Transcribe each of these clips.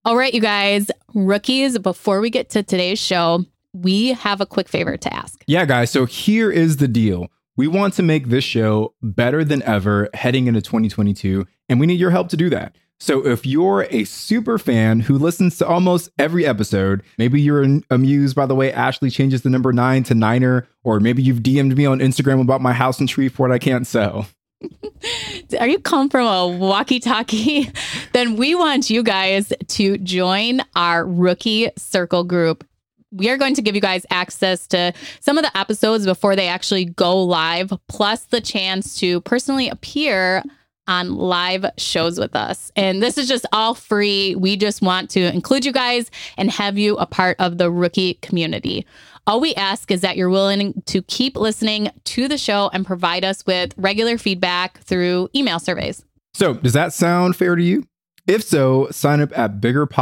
All right, you guys, rookies, before we get to today's show, we have a quick favor to ask. Yeah, guys. So here is the deal. We want to make this show better than ever heading into 2022, and we need your help to do that. So if you're a super fan who listens to almost every episode, maybe you're amused by the way Ashley changes the number 9 to Niner, or maybe you've DM'd me on Instagram about my house in Shreveport I can't sell. Are you come from a walkie-talkie? Then we want you guys to join our Rookie Circle group. We are going to give you guys access to some of the episodes before they actually go live, plus the chance to personally appear on live shows with us. And this is just all free. We just want to include you guys and have you a part of the rookie community. All we ask is that you're willing to keep listening to the show and provide us with regular feedback through email surveys. So does that sound fair to you? If so, sign up at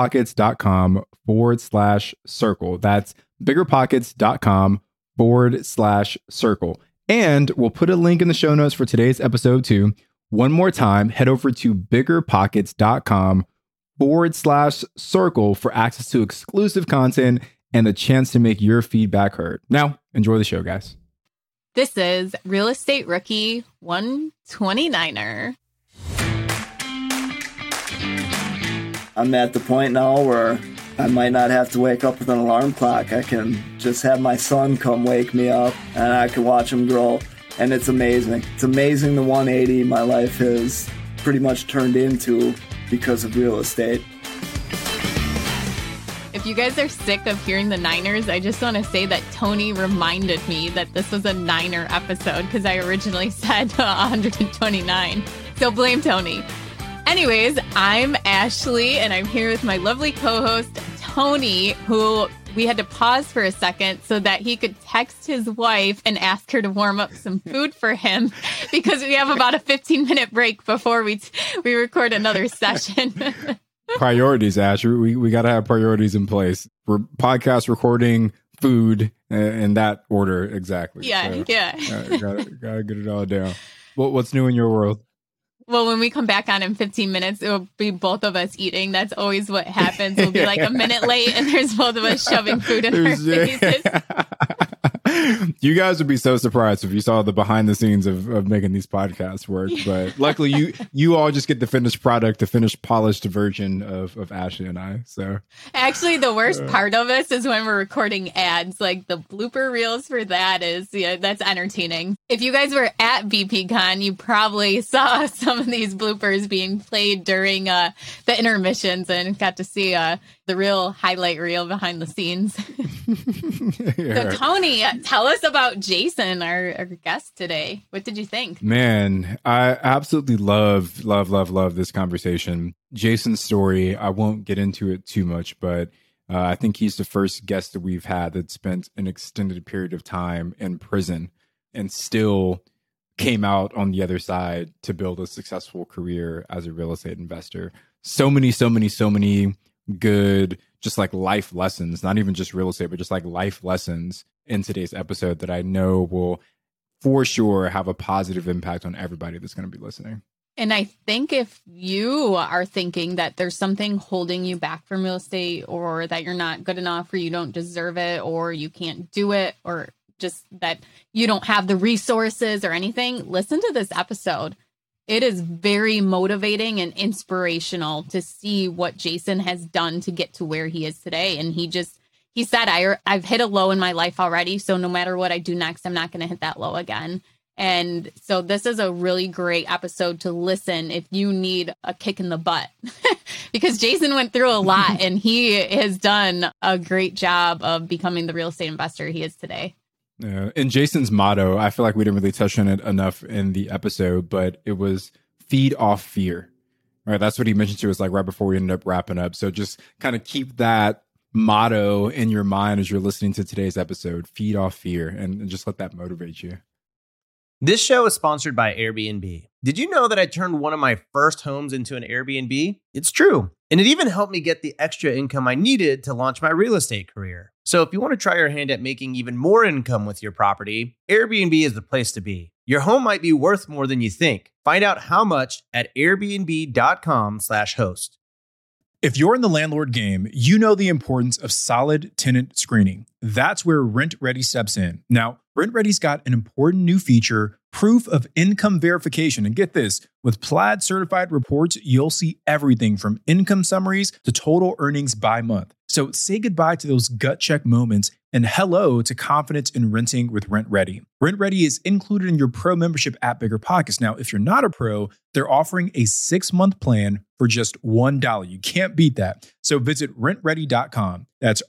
biggerpockets.com/circle. That's biggerpockets.com/circle. And we'll put a link in the show notes for today's episode too. One more time, head over to biggerpockets.com/circle for access to exclusive content and the chance to make your feedback heard. Now, enjoy the show, guys. This is Real Estate Rookie 129er. I'm at the point now where I might not have to wake up with an alarm clock. I can just have my son come wake me up and I can watch him grow. And it's amazing. It's amazing the 180 my life has pretty much turned into because of real estate. If you guys are sick of hearing the Niners, I just want to say that Tony reminded me that this was a Niner episode because I originally said 129. So blame Tony. Anyways, I'm Ashley and I'm here with my lovely co-host, Tony, who we had to pause for a second so that he could text his wife and ask her to warm up some food for him because we have about a 15-minute break before we record another session. Priorities, Ash. We got to have priorities in place. Podcast recording, food, in that order exactly. Yeah, so, yeah. Gotta get it all down. What's new in your world? Well, when we come back on in 15 minutes, it will be both of us eating. That's always what happens. We'll be like a minute late and there's both of us shoving food in our faces. You guys would be so surprised if you saw the behind the scenes of making these podcasts work. But luckily you all just get the finished product, the finished polished version of Ashley and I. So actually the worst part of us is when we're recording ads. Like the blooper reels for that is, that's entertaining. If you guys were at VPCon, you probably saw some of these bloopers being played during the intermissions and got to see the real highlight reel behind the scenes. Yeah. So Tony, tell us about Jason, our guest today. What did you think? Man, I absolutely love this conversation. Jason's story, I won't get into it too much, but I think he's the first guest that we've had that spent an extended period of time in prison and still came out on the other side to build a successful career as a real estate investor. So many good, just like life lessons, not even just real estate, but just like life lessons in today's episode that I know will for sure have a positive impact on everybody that's going to be listening. And I think if you are thinking that there's something holding you back from real estate, or that you're not good enough, or you don't deserve it, or you can't do it, or just that you don't have the resources or anything, listen to this episode. It is very motivating and inspirational to see what Jason has done to get to where he is today. And he said, I've hit a low in my life already. So no matter what I do next, I'm not going to hit that low again. And so this is a really great episode to listen if you need a kick in the butt, because Jason went through a lot and he has done a great job of becoming the real estate investor he is today. Yeah. And Jason's motto, I feel like we didn't really touch on it enough in the episode, but it was feed off fear. Right? That's what he mentioned to us like right before we ended up wrapping up. So just kind of keep that motto in your mind as you're listening to today's episode, feed off fear, and just let that motivate you. This show is sponsored by Airbnb. Did you know that I turned one of my first homes into an Airbnb? It's true. And it even helped me get the extra income I needed to launch my real estate career. So if you want to try your hand at making even more income with your property, Airbnb is the place to be. Your home might be worth more than you think. Find out how much at airbnb.com/host. If you're in the landlord game, you know the importance of solid tenant screening. That's where RentRedi steps in. Now, RentRedi's got an important new feature, proof of income verification. And get this, with Plaid certified reports, you'll see everything from income summaries to total earnings by month. So say goodbye to those gut check moments and hello to confidence in renting with RentRedi. RentRedi is included in your pro membership at BiggerPockets. Now, if you're not a pro, they're offering a 6-month plan for just $1. You can't beat that. So visit rentredi.com. That's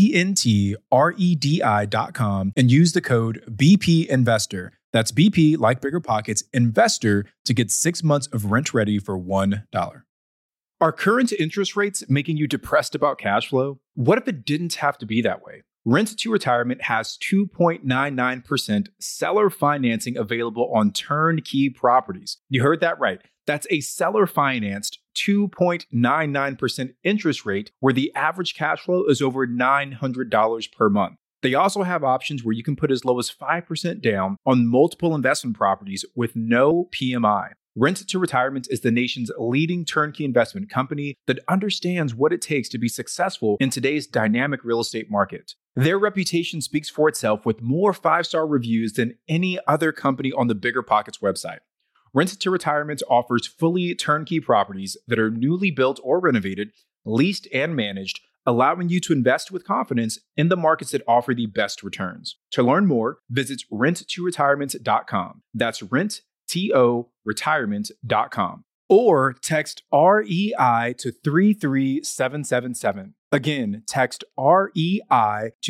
RentRedi.com and use the code BP Investor. That's BP, like BiggerPockets, Investor to get 6 months of RentRedi for $1. Are current interest rates making you depressed about cash flow? What if it didn't have to be that way? Rent to Retirement has 2.99% seller financing available on turnkey properties. You heard that right. That's a seller financed 2.99% interest rate where the average cash flow is over $900 per month. They also have options where you can put as low as 5% down on multiple investment properties with no PMI. Rent to Retirement is the nation's leading turnkey investment company that understands what it takes to be successful in today's dynamic real estate market. Their reputation speaks for itself with more 5-star reviews than any other company on the BiggerPockets website. Rent to Retirement offers fully turnkey properties that are newly built or renovated, leased and managed, allowing you to invest with confidence in the markets that offer the best returns. To learn more, visit renttoretirement.com. That's renttoretirement.com. Or text REI to 33777. Again, text REI to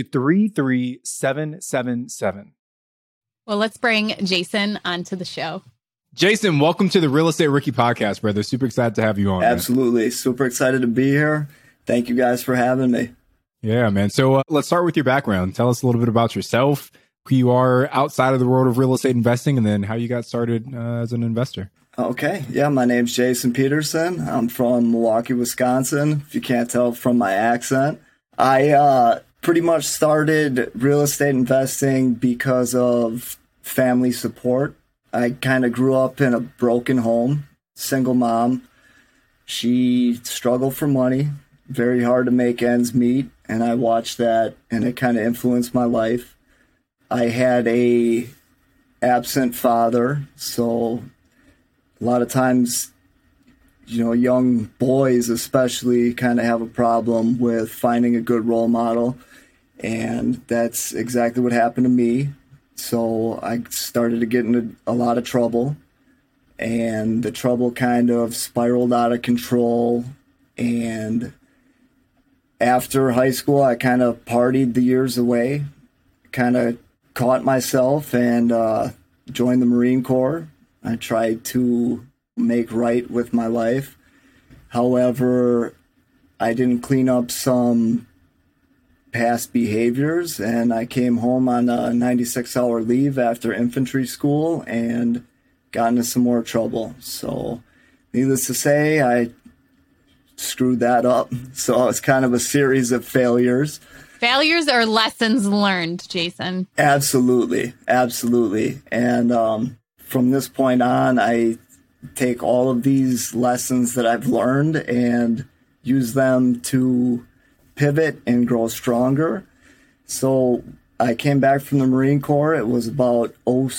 33777. Well, let's bring Jason onto the show. Jason, welcome to the Real Estate Rookie Podcast, brother. Super excited to have you on. Absolutely. Man. Super excited to be here. Thank you guys for having me. Yeah, man. So let's start with your background. Tell us a little bit about yourself, who you are outside of the world of real estate investing, and then how you got started as an investor. Okay. Yeah, my name's Jason Peterson. I'm from Milwaukee, Wisconsin, if you can't tell from my accent. I pretty much started real estate investing because of family support. I kind of grew up in a broken home, single mom. She struggled for money, very hard to make ends meet, and I watched that, and it kind of influenced my life. I had a absent father, so a lot of times, you know, young boys especially kind of have a problem with finding a good role model, and that's exactly what happened to me. So I started to get into a lot of trouble, and the trouble kind of spiraled out of control. And after high school, I kind of partied the years away, kind of caught myself and joined the Marine Corps. I tried to make right with my life. However, I didn't clean up some past behaviors, and I came home on a 96-hour leave after infantry school and got into some more trouble. So needless to say, I screwed that up. So it's kind of a series of failures. Failures are lessons learned, Jason. Absolutely. Absolutely. And from this point on, I take all of these lessons that I've learned and use them to pivot and grow stronger. So I came back from the Marine Corps. It was about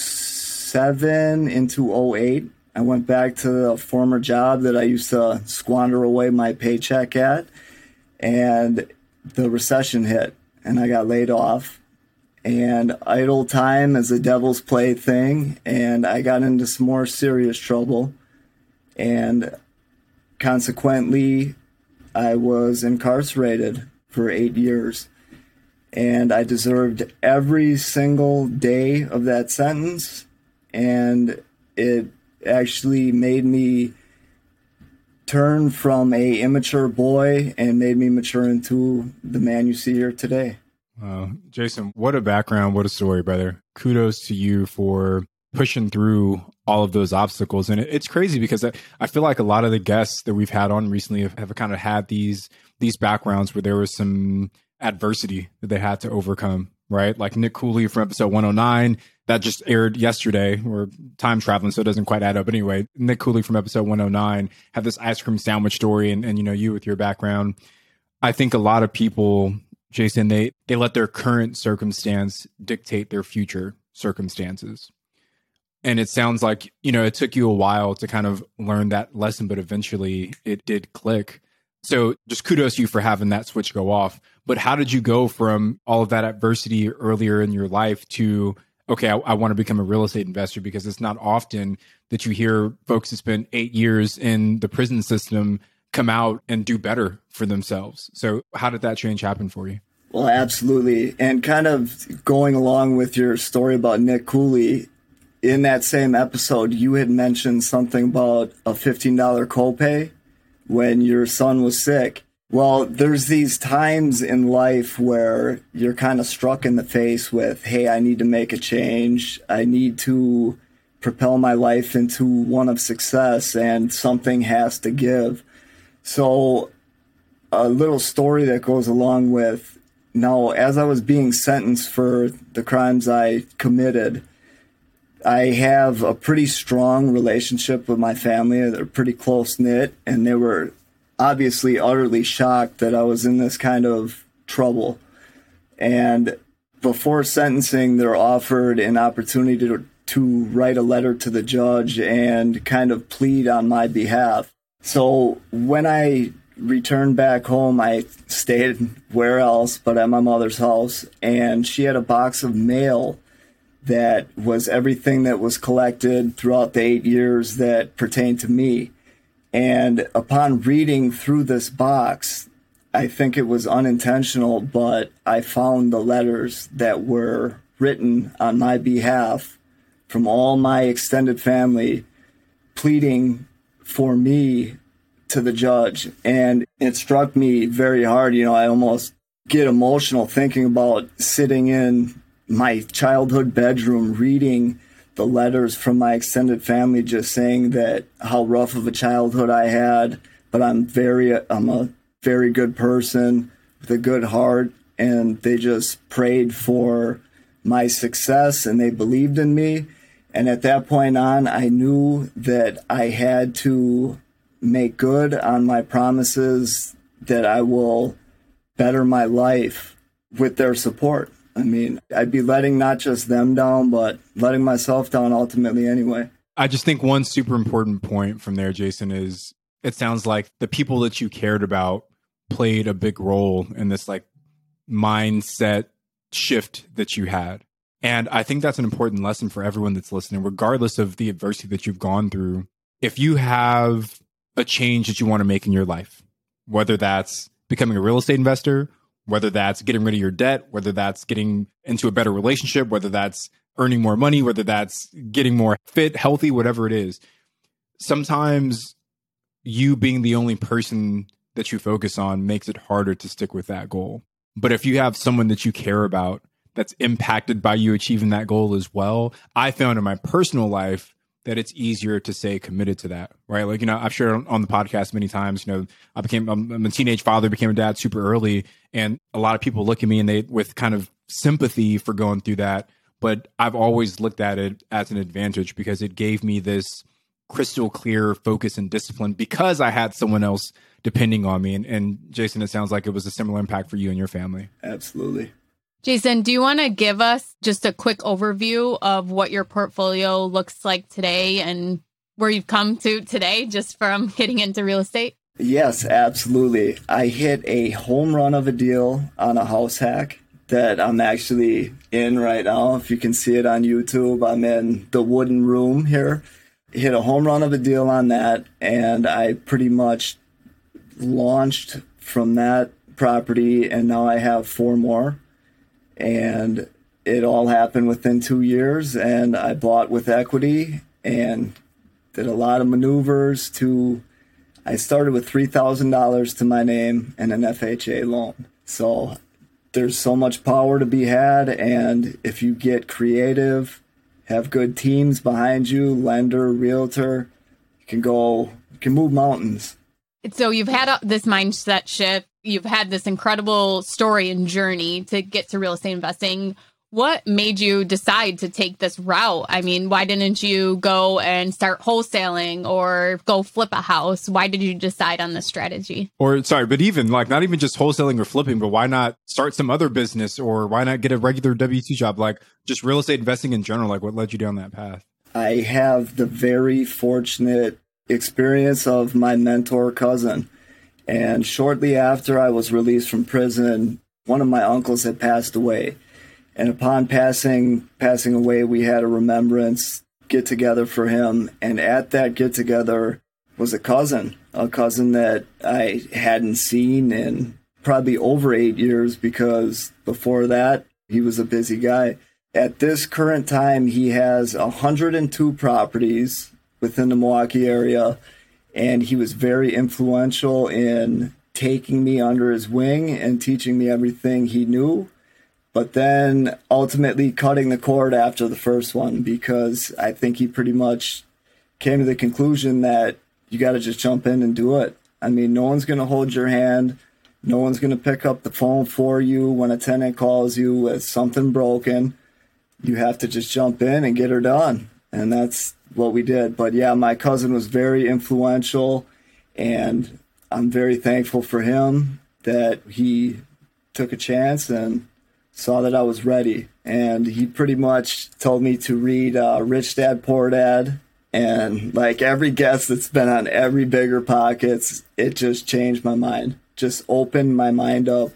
07 into 08. I went back to the former job that I used to squander away my paycheck at, and the recession hit, and I got laid off. And idle time is a devil's plaything, and I got into some more serious trouble. And consequently, I was incarcerated for 8 years, and I deserved every single day of that sentence, and it actually made me turn from a immature boy and made me mature into the man you see here today. Jason, what a background, what a story, brother. Kudos to you for pushing through all of those obstacles. And it's crazy because I feel like a lot of the guests that we've had on recently have kind of had these backgrounds where there was some adversity that they had to overcome. right? Like Nick Cooley from episode 109 that just aired yesterday. We're time traveling, so it doesn't quite add up anyway. Nick Cooley from episode 109 had this ice cream sandwich story, and you with your background. I think a lot of people, Jason, they let their current circumstance dictate their future circumstances. And it sounds like, it took you a while to kind of learn that lesson, but eventually it did click. So just kudos to you for having that switch go off. But how did you go from all of that adversity earlier in your life to, okay, I want to become a real estate investor? Because it's not often that you hear folks who spend 8 years in the prison system come out and do better for themselves. So how did that change happen for you? Well, absolutely. And kind of going along with your story about Nick Cooley, in that same episode, you had mentioned something about a $15 copay when your son was sick. Well, there's these times in life where you're kind of struck in the face with, hey, I need to make a change. I need to propel my life into one of success, and something has to give. So a little story that goes along with, now, as I was being sentenced for the crimes I committed, I have a pretty strong relationship with my family. They're pretty close-knit, and they were obviously utterly shocked that I was in this kind of trouble. And before sentencing, they're offered an opportunity to write a letter to the judge and kind of plead on my behalf. So when I returned back home, I stayed where else but at my mother's house, and she had a box of mail that was everything that was collected throughout the 8 years that pertained to me. And upon reading through this box, I think it was unintentional, but I found the letters that were written on my behalf from all my extended family pleading for me to the judge. And it struck me very hard. I almost get emotional thinking about sitting in my childhood bedroom reading the letters from my extended family, just saying that how rough of a childhood I had, but I'm a very good person with a good heart, and they just prayed for my success and they believed in me. And at that point on, I knew that I had to make good on my promises that I will better my life with their support. I mean, I'd be letting not just them down, but letting myself down ultimately anyway. I just think one super important point from there, Jason, is it sounds like the people that you cared about played a big role in this like mindset shift that you had. And I think that's an important lesson for everyone that's listening, regardless of the adversity that you've gone through. If you have a change that you want to make in your life, whether that's becoming a real estate investor, whether that's getting rid of your debt, whether that's getting into a better relationship, whether that's earning more money, whether that's getting more fit, healthy, whatever it is. Sometimes you being the only person that you focus on makes it harder to stick with that goal. But if you have someone that you care about that's impacted by you achieving that goal as well, I found in my personal life that it's easier to stay committed to that, right? Like, I've shared on the podcast many times, I'm a teenage father, became a dad super early. And a lot of people look at me and they, with kind of sympathy for going through that. But I've always looked at it as an advantage because it gave me this crystal clear focus and discipline because I had someone else depending on me. And Jason, it sounds like it was a similar impact for you and your family. Absolutely. Jason, do you want to give us just a quick overview of what your portfolio looks like today and where you've come to today just from getting into real estate? Yes, absolutely. I hit a home run of a deal on a house hack that I'm actually in right now. If you can see it on YouTube, I'm in the wooden room here. Hit a home run of a deal on that, and I pretty much launched from that property, and now I have 4 more. And it all happened within 2 years, and I bought with equity and did a lot of maneuvers I started with $3,000 to my name and an FHA loan. So there's so much power to be had, and if you get creative, have good teams behind you, lender, realtor, you can move mountains. So you've had this mindset shift. you've had this incredible story and journey to get to real estate investing. What made you decide to take this route? I mean, why didn't you go and start wholesaling or go flip a house? Why did you decide on this strategy? Or but even like not even just wholesaling or flipping, but why not start some other business, or why not get a regular W-2 job? Like just real estate investing in general, like what led you down that path? I have the very fortunate experience of my mentor cousin. And shortly after I was released from prison, one of my uncles had passed away. And upon passing away, we had a remembrance get together for him. And at that get together was a cousin that I hadn't seen in probably over 8 years, because before that, he was a busy guy. At this current time, he has 102 properties within the Milwaukee area. And he was very influential in taking me under his wing and teaching me everything he knew. But then ultimately cutting the cord after the first one, because I think he pretty much came to the conclusion that you got to just jump in and do it. I mean, no one's going to hold your hand. No one's going to pick up the phone for you when a tenant calls you with something broken. You have to just jump in and get her done. And that's what we did. But yeah, my cousin was very influential, and I'm very thankful for him that he took a chance and saw that I was ready. And he pretty much told me to read Rich Dad, Poor Dad. And like every guest that's been on every Bigger Pockets, it just changed my mind. Just opened my mind up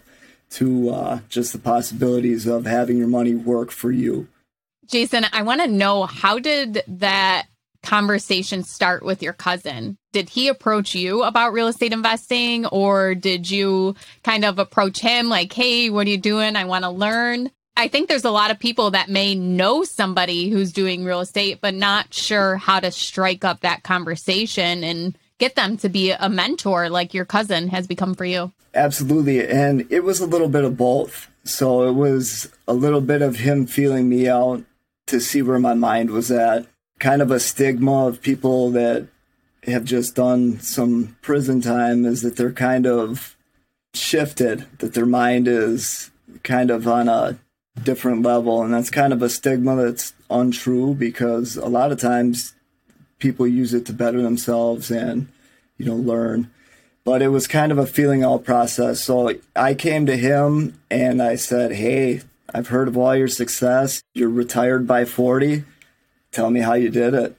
to just the possibilities of having your money work for you. Jason, I want to know, how did that conversation start with your cousin? Did he approach you about real estate investing, or did you kind of approach him like, hey, what are you doing? I want to learn. I think there's a lot of people that may know somebody who's doing real estate, but not sure how to strike up that conversation and get them to be a mentor like your cousin has become for you. Absolutely. And it was a little bit of both. So it was a little bit of him feeling me out to see where my mind was at. Kind of a stigma of people that have just done some prison time is that they're kind of shifted, that their mind is kind of on a different level. And that's kind of a stigma that's untrue, because a lot of times people use it to better themselves and, learn. But it was kind of a feeling out process. So I came to him and I said, hey, I've heard of all your success. You're retired by 40. Tell me how you did it.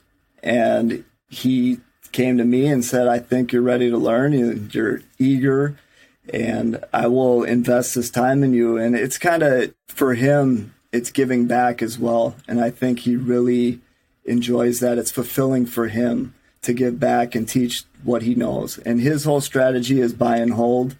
And he came to me and said, I think you're ready to learn. You're eager, and I will invest this time in you. And it's kind of, for him, it's giving back as well. And I think he really enjoys that. It's fulfilling for him to give back and teach what he knows. And his whole strategy is buy and hold.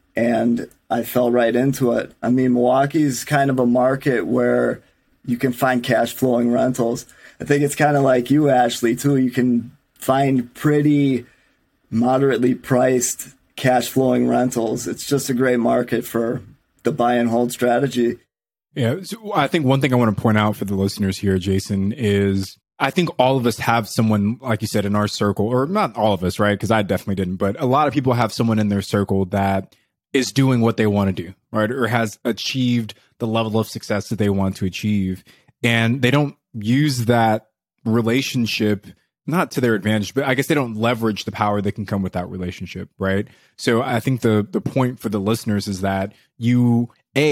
And I fell right into it. I mean, Milwaukee's kind of a market where you can find cash flowing rentals. I think it's kind of like you, Ashley, too. You can find pretty moderately priced cash flowing rentals. It's just a great market for the buy and hold strategy. Yeah. So I think one thing I want to point out for the listeners here, Jason, is I think all of us have someone, like you said, in our circle, or not all of us, right? Because I definitely didn't, but a lot of people have someone in their circle that is doing what they want to do, right? Or has achieved the level of success that they want to achieve. And they don't use that relationship, not to their advantage, but I guess they don't leverage the power that can come with that relationship, right? So I think the point for the listeners is that you,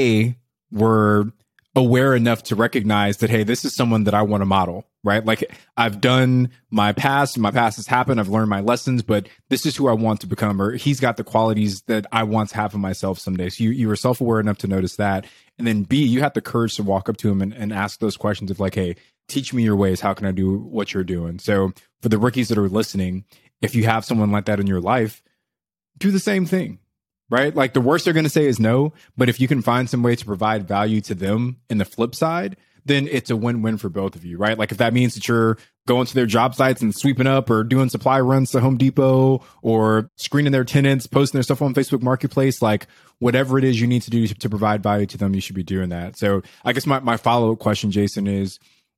were aware enough to recognize that, hey, this is someone that I want to model, right? Like, I've done my past has happened, I've learned my lessons, but this is who I want to become, or he's got the qualities that I want to have in myself someday. So you were self-aware enough to notice that. And then B, you had the courage to walk up to him and ask those questions of like, hey, teach me your ways. How can I do what you're doing? So for the rookies that are listening, if you have someone like that in your life, do the same thing. Right? Like, the worst they're going to say is no, but if you can find some way to provide value to them in the flip side, then it's a win-win for both of you, right? Like, if that means that you're going to their job sites and sweeping up, or doing supply runs to Home Depot, or screening their tenants, posting their stuff on Facebook Marketplace, like whatever it is you need to do to provide value to them, you should be doing that. So I guess my follow-up question, Jason, is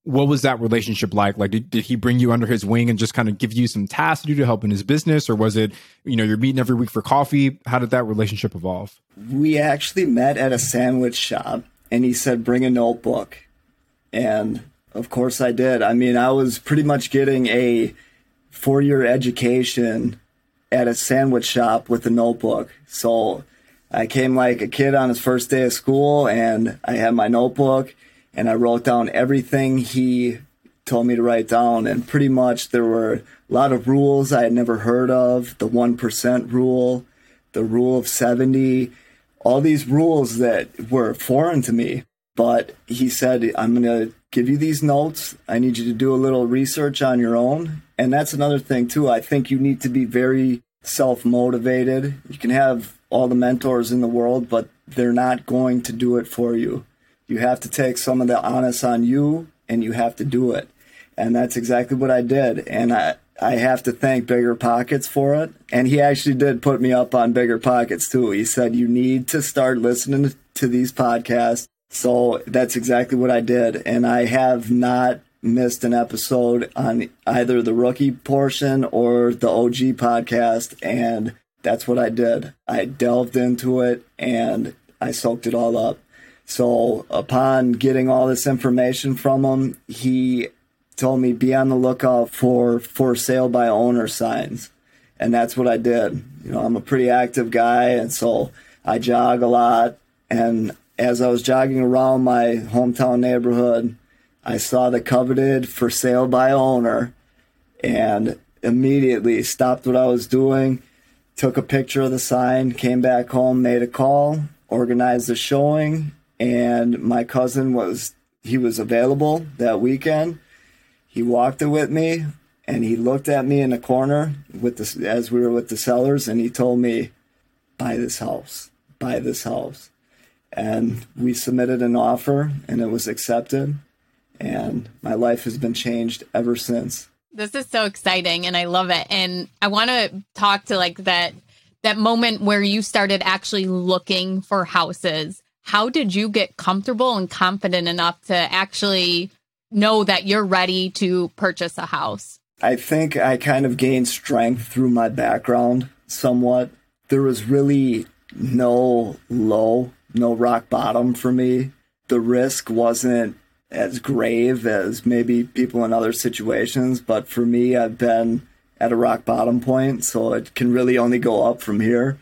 what was that relationship like? Like, did he bring you under his wing and just kind of give you some tasks to do to help in his business? Or was it, you're meeting every week for coffee? How did that relationship evolve? We actually met at a sandwich shop, and he said, bring a notebook. And of course I did. I mean, I was pretty much getting a 4-year education at a sandwich shop with a notebook. So I came like a kid on his first day of school, and I had my notebook, and I wrote down everything he told me to write down. And pretty much there were a lot of rules I had never heard of, the 1% rule, the rule of 70, all these rules that were foreign to me. But he said, I'm going to give you these notes. I need you to do a little research on your own. And that's another thing, too. I think you need to be very self-motivated. You can have all the mentors in the world, but they're not going to do it for you. You have to take some of the onus on you, and you have to do it. And that's exactly what I did. And I have to thank Bigger Pockets for it. And he actually did put me up on Bigger Pockets, too. He said, you need to start listening to these podcasts. So that's exactly what I did. And I have not missed an episode on either the rookie portion or the OG podcast. And that's what I did. I delved into it and I soaked it all up. So upon getting all this information from him, he told me be on the lookout for sale by owner signs. And that's what I did. I'm a pretty active guy, and so I jog a lot. And as I was jogging around my hometown neighborhood, I saw the coveted for sale by owner and immediately stopped what I was doing, took a picture of the sign, came back home, made a call, organized a showing. And my cousin was available that weekend. He walked it with me, and he looked at me in the corner as we were with the sellers, and he told me, buy this house. And we submitted an offer, and it was accepted. And my life has been changed ever since. This is so exciting, and I love it. And I want to talk to like that moment where you started actually looking for houses. How did you get comfortable and confident enough to actually know that you're ready to purchase a house? I think I kind of gained strength through my background somewhat. There was really no rock bottom for me. The risk wasn't as grave as maybe people in other situations, but for me, I've been at a rock bottom point, so it can really only go up from here.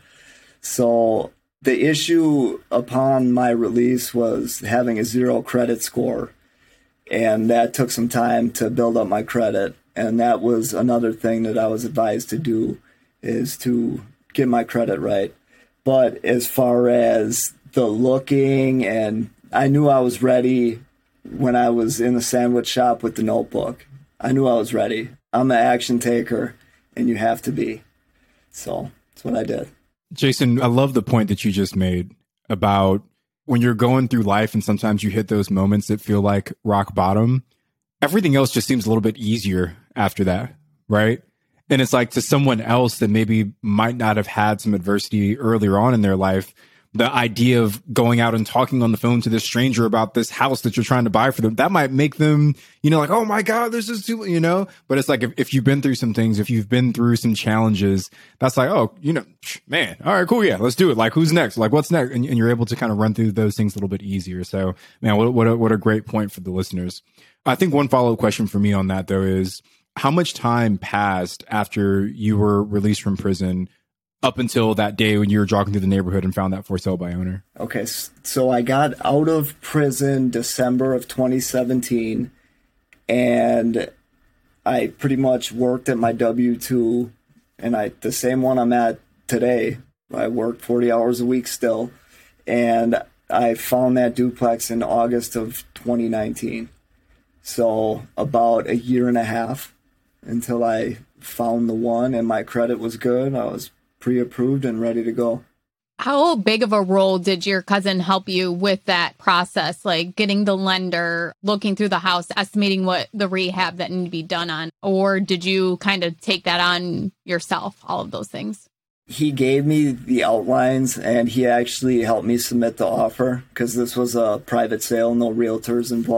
So the issue upon my release was having a 0 credit score, and that took some time to build up my credit. And that was another thing that I was advised to do, is to get my credit right. But as far as the looking, and I knew I was ready when I was in the sandwich shop with the notebook. I knew I was ready. I'm an action taker, and you have to be. So that's what I did. Jason, I love the point that you just made about when you're going through life and sometimes you hit those moments that feel like rock bottom. Everything else just seems a little bit easier after that, right? And it's like to someone else that maybe might not have had some adversity earlier on in their life, the idea of going out and talking on the phone to this stranger about this house that you're trying to buy for them, that might make them, like, oh my God, this is too, but it's like, if you've been through some things, if you've been through some challenges, that's like, oh, man, all right, cool. Yeah, let's do it. Like, who's next? Like, what's next? And you're able to kind of run through those things a little bit easier. So, man, what a great point for the listeners. I think one follow-up question for me on that, though, is how much time passed after you were released from prison up until that day when you were jogging through the neighborhood and found that for sale by owner? Okay, so I got out of prison December of 2017, and I pretty much worked at my W-2, and the same one I'm at today. I work 40 hours a week still, and I found that duplex in August of 2019. So about a year and a half until I found the one, and my credit was good. I was pre-approved and ready to go. How big of a role did your cousin help you with that process? Like getting the lender, looking through the house, estimating what the rehab that needed to be done on? Or did you kind of take that on yourself, all of those things? He gave me the outlines, and he actually helped me submit the offer because this was a private sale, no realtors involved.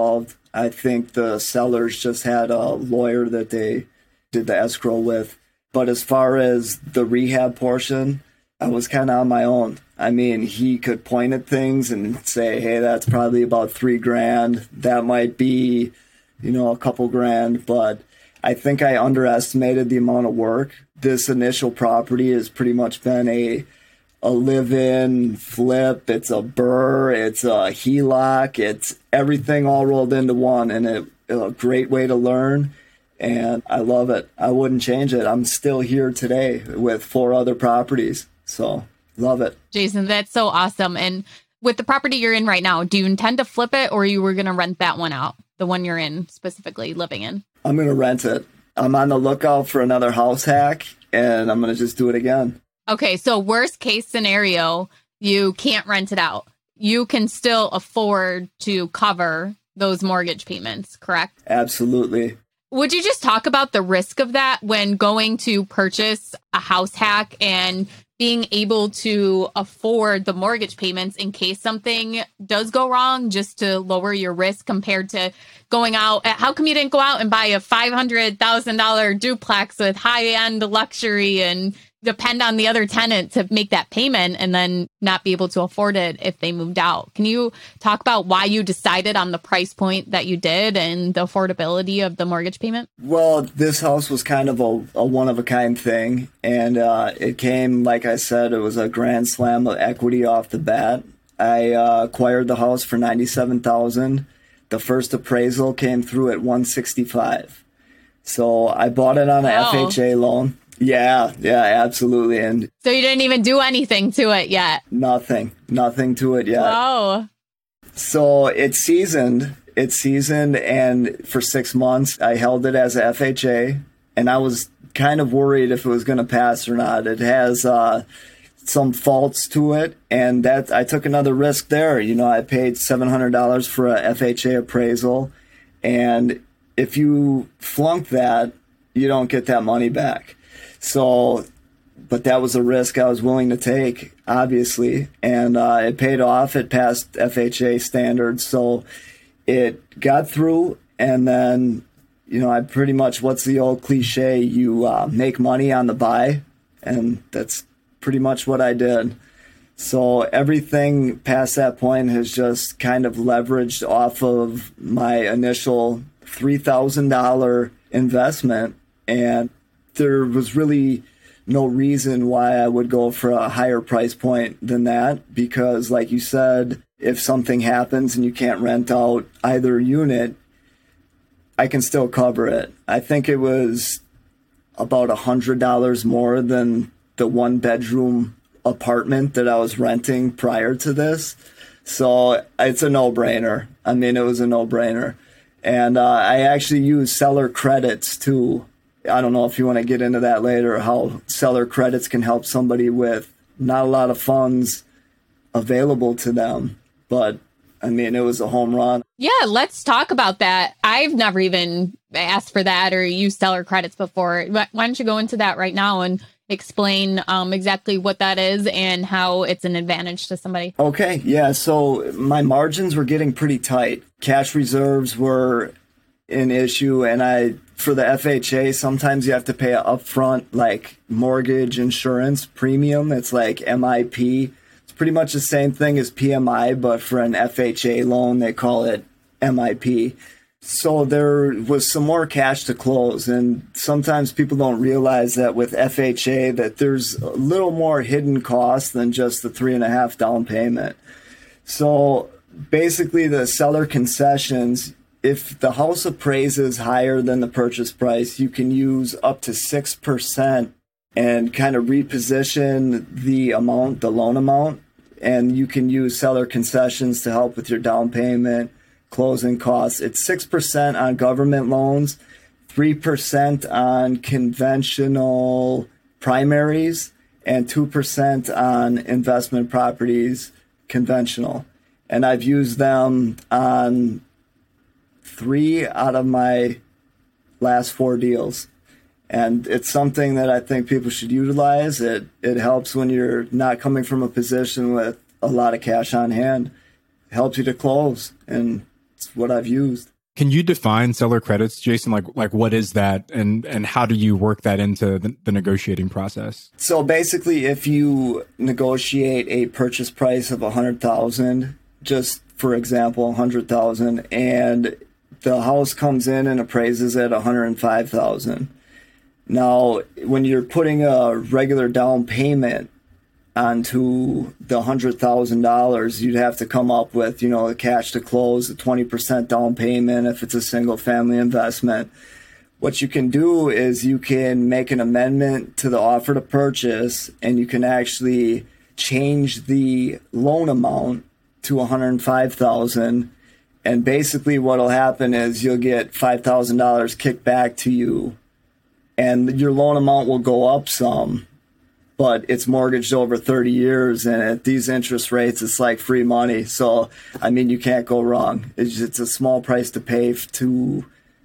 I think the sellers just had a lawyer that they did the escrow with. But as far as the rehab portion, I was kind of on my own. I mean, he could point at things and say, hey, that's probably about $3,000. That might be, a couple grand. But I think I underestimated the amount of work. This initial property has pretty much been a live-in flip. It's a BRRRR. It's a HELOC. It's everything all rolled into one, and a great way to learn. And I love it. I wouldn't change it. I'm still here today with 4 other properties. So love it. Jason, that's so awesome. And with the property you're in right now, do you intend to flip it, or you were going to rent that one out, the one you're in specifically living in? I'm going to rent it. I'm on the lookout for another house hack, and I'm going to just do it again. Okay, so worst case scenario, you can't rent it out. You can still afford to cover those mortgage payments, correct? Absolutely. Would you just talk about the risk of that when going to purchase a house hack and being able to afford the mortgage payments in case something does go wrong, just to lower your risk compared to going out? How come you didn't go out and buy a $500,000 duplex with high-end luxury and depend on the other tenant to make that payment and then not be able to afford it if they moved out? Can you talk about why you decided on the price point that you did and the affordability of the mortgage payment? Well, this house was kind of a one-of-a-kind thing. And it came, like I said, it was a grand slam of equity off the bat. I acquired the house for $97,000. The first appraisal came through at $165,000. So I bought it on an FHA loan. Yeah, absolutely. And so you didn't even do anything to it yet? Nothing to it yet. Wow. So it's seasoned, and for 6 months I held it as a FHA, and I was kind of worried if it was going to pass or not. It has some faults to it, and that I took another risk there. I paid $700 for a FHA appraisal, and if you flunk that, you don't get that money back. So, but that was a risk I was willing to take, obviously, and it paid off. It passed FHA standards, so it got through. And then, I pretty much, what's the old cliche? You make money on the buy, and that's pretty much what I did. So everything past that point has just kind of leveraged off of my initial $3,000 investment, and there was really no reason why I would go for a higher price point than that, because like you said, if something happens and you can't rent out either unit, I can still cover it. I think it was about $100 more than the 1-bedroom apartment that I was renting prior to this. So it's a no-brainer. I mean, it was a no-brainer. And I actually use seller credits too. I don't know if you want to get into that later, how seller credits can help somebody with not a lot of funds available to them. But, I mean, it was a home run. Yeah, let's talk about that. I've never even asked for that or used seller credits before. Why don't you go into that right now and explain exactly what that is and how it's an advantage to somebody? Okay, yeah. So my margins were getting pretty tight. Cash reserves were an issue, and for the FHA, sometimes you have to pay an upfront, like mortgage insurance premium. It's like MIP. It's pretty much the same thing as PMI, but for an FHA loan, they call it MIP. So there was some more cash to close, and sometimes people don't realize that with FHA that there's a little more hidden cost than just the 3.5 down payment. So basically the seller concessions, if the house appraises higher than the purchase price, you can use up to 6% and kind of reposition the amount, the loan amount, and you can use seller concessions to help with your down payment, closing costs. It's 6% on government loans, 3% on conventional primaries, and 2% on investment properties, conventional. And I've used them on 3 out of my last 4 deals. And it's something that I think people should utilize. It helps when you're not coming from a position with a lot of cash on hand. It helps you to close, and it's what I've used. Can you define seller credits, Jason? Like what is that, and how do you work that into the negotiating process? So basically, if you negotiate a purchase price of $100,000, just for example, $100,000, and the house comes in and appraises at $105,000. Now, when you're putting a regular down payment onto the $100,000, you'd have to come up with, a cash to close, a 20% down payment if it's a single family investment. What you can do is you can make an amendment to the offer to purchase, and you can actually change the loan amount to $105,000. And basically what'll happen is you'll get $5,000 kicked back to you, and your loan amount will go up some, but it's mortgaged over 30 years. And at these interest rates, it's like free money. So, you can't go wrong. It's a small price to pay to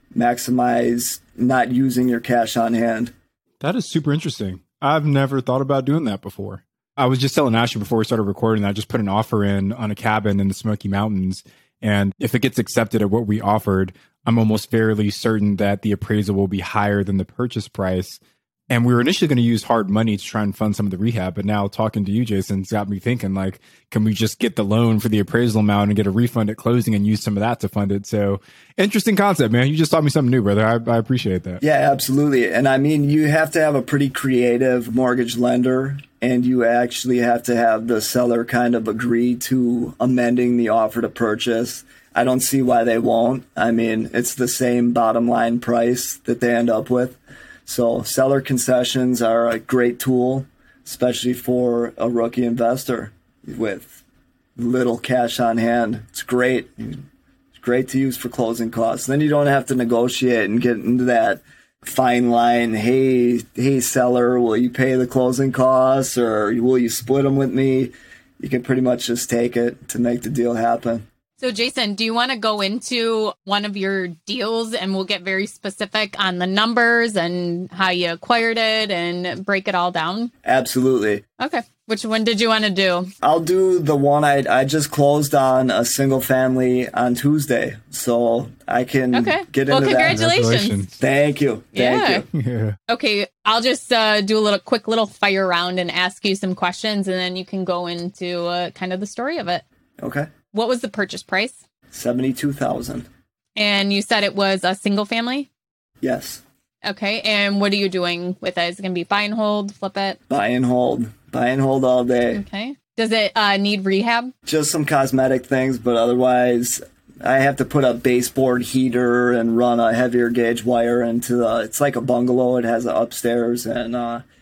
maximize not using your cash on hand. That is super interesting. I've never thought about doing that before. I was just telling Ashley before we started recording, I just put an offer in on a cabin in the Smoky Mountains. And if it gets accepted at what we offered, I'm almost fairly certain that the appraisal will be higher than the purchase price. And we were initially going to use hard money to try and fund some of the rehab. But now talking to you, Jason, it's got me thinking, can we just get the loan for the appraisal amount and get a refund at closing and use some of that to fund it? So interesting concept, man. You just taught me something new, brother. I appreciate that. Yeah, absolutely. And you have to have a pretty creative mortgage lender, and you actually have to have the seller kind of agree to amending the offer to purchase. I don't see why they won't. It's the same bottom line price that they end up with. So seller concessions are a great tool, especially for a rookie investor with little cash on hand. It's great. It's great to use for closing costs. Then you don't have to negotiate and get into that fine line. Hey, seller, will you pay the closing costs, or will you split them with me? You can pretty much just take it to make the deal happen. So Jason, do you want to go into one of your deals and we'll get very specific on the numbers and how you acquired it and break it all down? Absolutely. Okay. Which one did you want to do? I'll do the one I just closed on, a single family on Tuesday. So I can get into congratulations. that. Thank you. Thank you. Yeah. Okay. I'll just do a quick little fire round and ask you some questions, and then you can go into kind of the story of it. Okay. What was the purchase price? $72,000. And you said it was a single family? Yes. Okay. And what are you doing with it? Is it going to be buy and hold, flip it? Buy and hold. Buy and hold all day. Okay. Does it need rehab? Just some cosmetic things, but otherwise I have to put a baseboard heater and run a heavier gauge wire into it's like a bungalow. It has an upstairs, and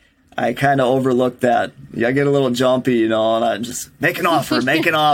I kind of overlooked that. I get a little jumpy, and I just make an offer.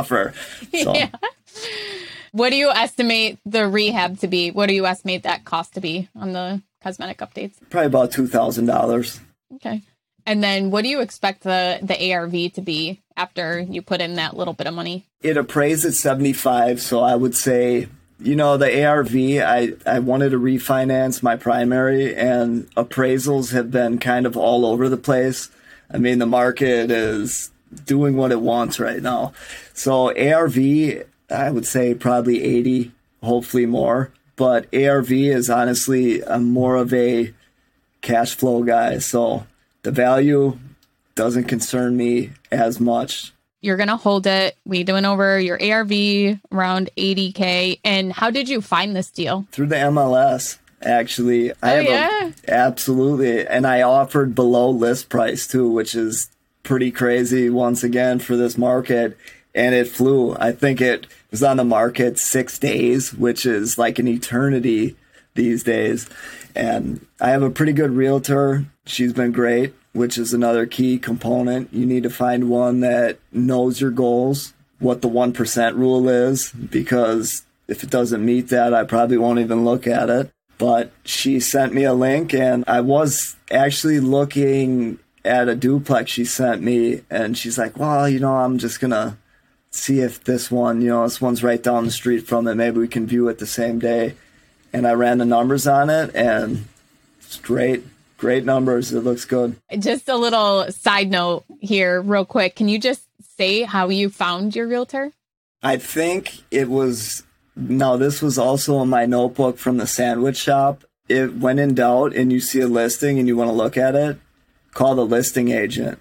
So. Yeah. What do you estimate the rehab to be? What do you estimate that cost to be on the cosmetic updates? Probably about $2,000. Okay. And then what do you expect the ARV to be after you put in that little bit of money? It appraised at 75, so I would say, the ARV, I wanted to refinance my primary, and appraisals have been kind of all over the place. The market is doing what it wants right now. So ARV, I would say probably 80, hopefully more. But ARV is honestly more of a cash flow guy. So the value doesn't concern me as much. You're going to hold it. We went over your ARV around 80K. And how did you find this deal? Through the MLS, actually. Yeah? Absolutely. And I offered below list price too, which is pretty crazy once again for this market. And it flew. I think it was on the market 6 days, which is like an eternity these days. And I have a pretty good realtor. She's been great, which is another key component. You need to find one that knows your goals, what the 1% rule is, because if it doesn't meet that, I probably won't even look at it. But she sent me a link, and I was actually looking at a duplex she sent me, and she's like, well, I'm just going to see if this one, this one's right down the street from it. Maybe we can view it the same day. And I ran the numbers on it, and it's great. Great numbers. It looks good. Just a little side note here real quick. Can you just say how you found your realtor? I think it was Now, this was also in my notebook from the sandwich shop. When in doubt and you see a listing and you want to look at it, call the listing agent.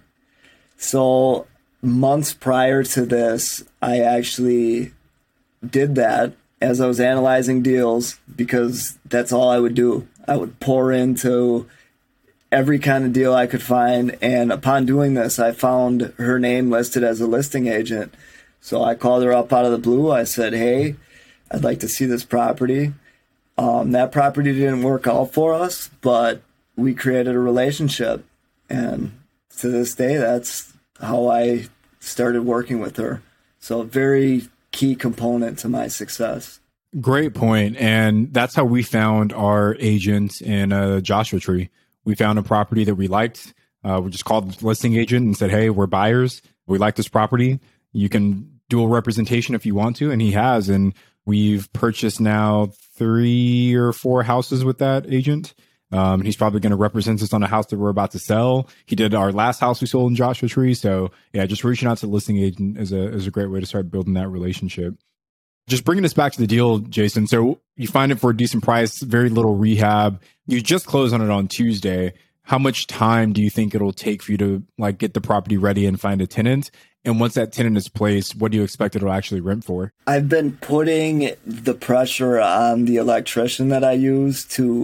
So months prior to this, I actually did that as I was analyzing deals, because that's all I would do. I would pour into every kind of deal I could find. And upon doing this, I found her name listed as a listing agent. So I called her up out of the blue. I said, hey, I'd like to see this property. That property didn't work out for us, but we created a relationship. And to this day, that's how I started working with her. So a very key component to my success. Great point. And that's how we found our agent in Joshua Tree. We found a property that we liked. We just called the listing agent and said, hey, we're buyers. We like this property. You can do a representation if you want to. And he has. And we've purchased now 3 or 4 houses with that agent. He's probably going to represent us on a house that we're about to sell. He did our last house we sold in Joshua Tree. So yeah, just reaching out to the listing agent is a great way to start building that relationship. Just bringing us back to the deal, Jason. So you find it for a decent price, very little rehab. You just closed on it on Tuesday. How much time do you think it'll take for you to like get the property ready and find a tenant? And once that tenant is placed, what do you expect it'll actually rent for? I've been putting the pressure on the electrician that I use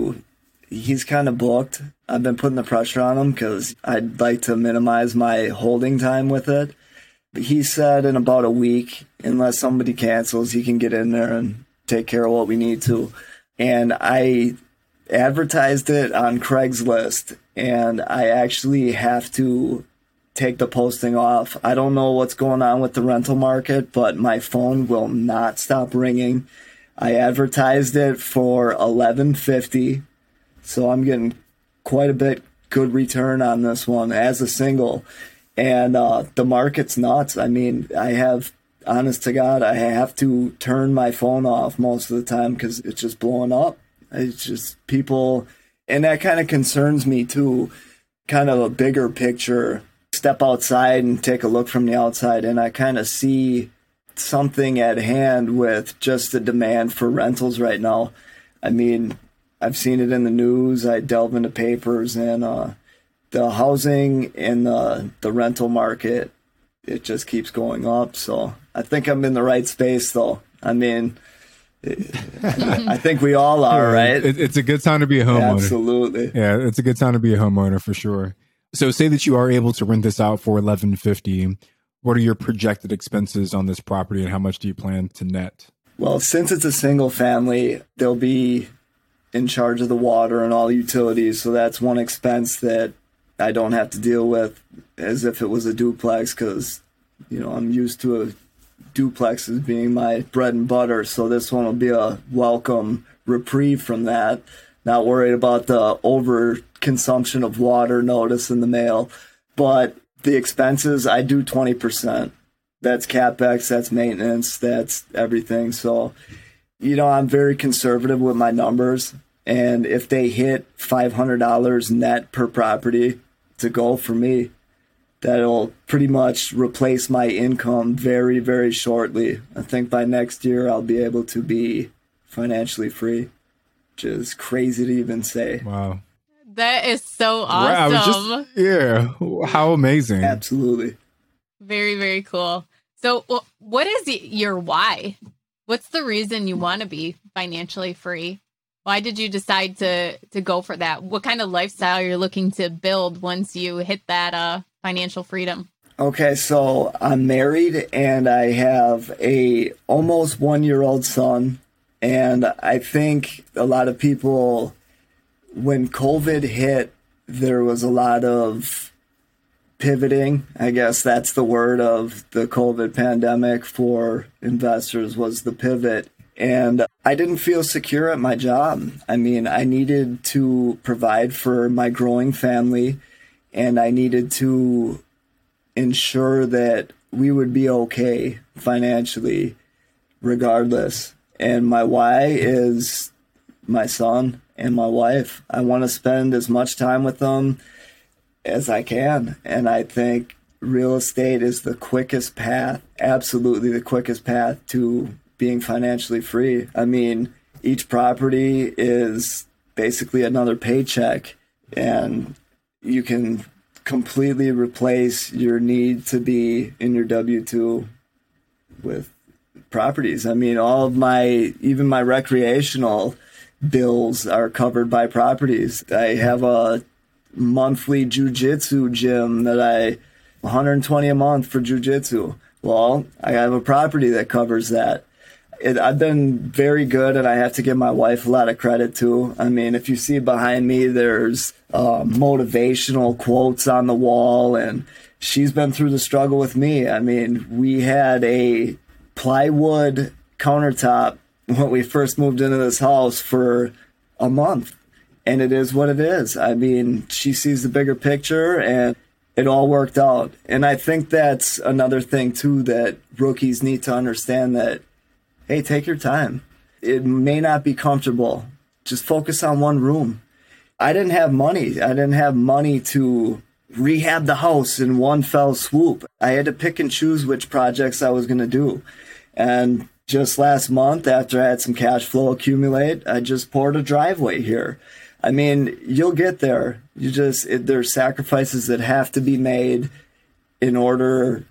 he's kind of booked. I've been putting the pressure on him because I'd like to minimize my holding time with it. He said in about a week, unless somebody cancels, he can get in there and take care of what we need to. And I advertised it on Craigslist, and I actually have to take the posting off. I don't know what's going on with the rental market, but my phone will not stop ringing. I advertised it for $11.50, so I'm getting quite a bit good return on this one as a single. And the market's nuts. I mean, honest to God, I have to turn my phone off most of the time because it's just blowing up. It's just people, and that kind of concerns me too, kind of a bigger picture. Step outside and take a look from the outside, and I kind of see something at hand with just the demand for rentals right now. I mean, I've seen it in the news. I delve into papers, and the housing and the rental market, it just keeps going up. So I think I'm in the right space, though. I mean, I think we all are, right? It's a good time to be a homeowner. Absolutely. Yeah, it's a good time to be a homeowner for sure. So say that you are able to rent this out for $11.50. What are your projected expenses on this property, and how much do you plan to net? Well, since it's a single family, they'll be in charge of the water and all the utilities. So that's one expense that I don't have to deal with as if it was a duplex, because, I'm used to a duplex as being my bread and butter. So this one will be a welcome reprieve from that. Not worried about the overconsumption of water notice in the mail. But the expenses, I do 20%. That's CapEx, that's maintenance, that's everything. So, I'm very conservative with my numbers. And if they hit $500 net per property to go for me, that'll pretty much replace my income very, very shortly. I think by next year, I'll be able to be financially free, which is crazy to even say. Wow. That is so awesome. How amazing. Absolutely. Very, very cool. So what is your why? What's the reason you want to be financially free? Why did you decide to go for that? What kind of lifestyle you're looking to build once you hit that financial freedom? Okay, so I'm married and I have a almost 1-year-old son. And I think a lot of people, when COVID hit, there was a lot of pivoting. I guess that's the word of the COVID pandemic for investors, was the pivot. And I didn't feel secure at my job. I mean, I needed to provide for my growing family, and I needed to ensure that we would be okay financially regardless. And my why is my son and my wife. I want to spend as much time with them as I can. And I think real estate is the quickest path, absolutely the quickest path to being financially free. I mean, each property is basically another paycheck, and you can completely replace your need to be in your W-2 with properties. I mean, all of even my recreational bills are covered by properties. I have a monthly jiu-jitsu gym that $120 a month for jiu-jitsu. Well, I have a property that covers that. I've been very good, and I have to give my wife a lot of credit too. I mean, if you see behind me, there's motivational quotes on the wall, and she's been through the struggle with me. I mean, we had a plywood countertop when we first moved into this house for a month, and it is what it is. I mean, she sees the bigger picture, and it all worked out. And I think that's another thing too, that rookies need to understand, that hey, take your time. It may not be comfortable. Just focus on one room. I didn't have money. I didn't have money to rehab the house in one fell swoop. I had to pick and choose which projects I was going to do. And just last month, after I had some cash flow accumulate, I just poured a driveway here. I mean, you'll get there. There's sacrifices that have to be made in order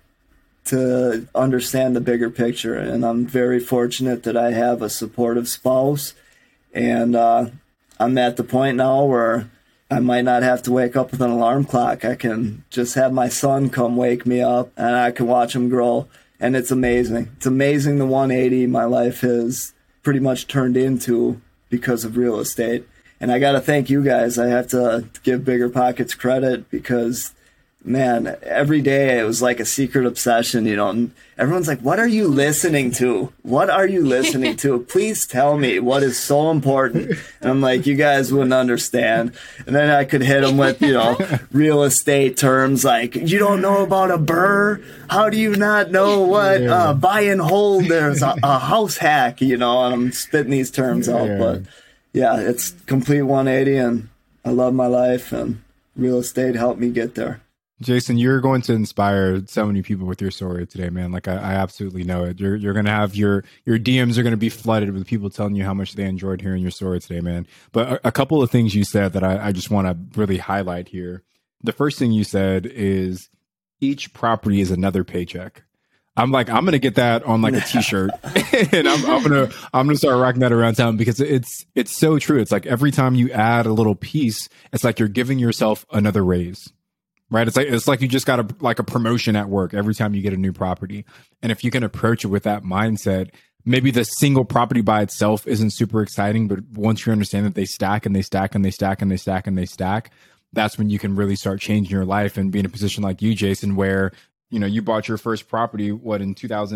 to understand the bigger picture. And I'm very fortunate that I have a supportive spouse. And I'm at the point now where I might not have to wake up with an alarm clock. I can just have my son come wake me up, and I can watch him grow. And it's amazing. It's amazing the 180 my life has pretty much turned into because of real estate. And I got to thank you guys. I have to give Bigger Pockets credit, because man, every day it was like a secret obsession, you know. And everyone's like, what are you listening to? What are you listening to? Please tell me what is so important. And I'm like, you guys wouldn't understand. And then I could hit them with, you know, real estate terms like, you don't know about a BRRRR? How do you not know what buy and hold? There's a house hack, you know, and I'm spitting these terms out. But yeah, it's complete 180, and I love my life, and real estate helped me get there. Jason, you're going to inspire so many people with your story today, man. Like I absolutely know it. You're going to have your DMs are going to be flooded with people telling you how much they enjoyed hearing your story today, man. But a couple of things you said that I just want to really highlight here. The first thing you said is each property is another paycheck. I'm going to get that on like a t-shirt and I'm going to start rocking that around town, because it's so true. It's like every time you add a little piece, it's like you're giving yourself another raise. Right. It's like you just got a promotion at work every time you get a new property. And if you can approach it with that mindset, maybe the single property by itself isn't super exciting, but once you understand that they stack and they stack and they stack and they stack and they stack, that's when you can really start changing your life and be in a position like you, Jason, where, you know, you bought your first property, in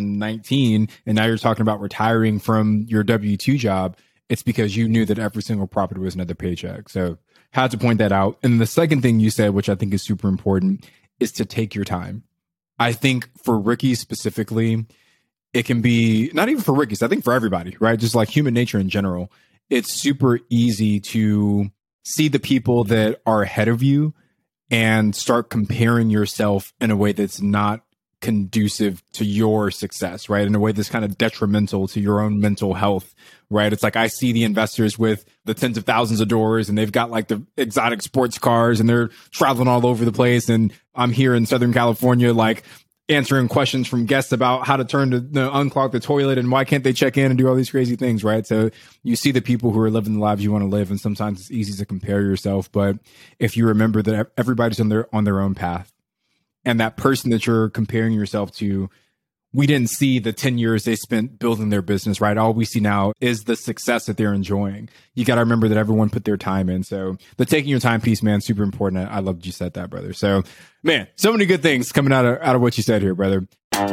2019, and now you're talking about retiring from your W-2 job. It's because you knew that every single property was another paycheck. So had to point that out. And the second thing you said, which I think is super important, is to take your time. I think for rookies specifically, it can be not even for rookies, I think for everybody, right? Just like human nature in general, it's super easy to see the people that are ahead of you and start comparing yourself in a way that's not conducive to your success, right? In a way that's kind of detrimental to your own mental health, right? It's like I see the investors with the tens of thousands of dollars, and they've got like the exotic sports cars, and they're traveling all over the place. And I'm here in Southern California, like answering questions from guests about how to unclog the toilet and why can't they check in and do all these crazy things, right? So you see the people who are living the lives you want to live, and sometimes it's easy to compare yourself. But if you remember that everybody's on their own path, and that person that you're comparing yourself to, we didn't see the 10 years they spent building their business, right? All we see now is the success that they're enjoying. You got to remember that everyone put their time in. So the taking your time piece, man, super important. I loved you said that, brother. So, man, so many good things coming out of what you said here, brother.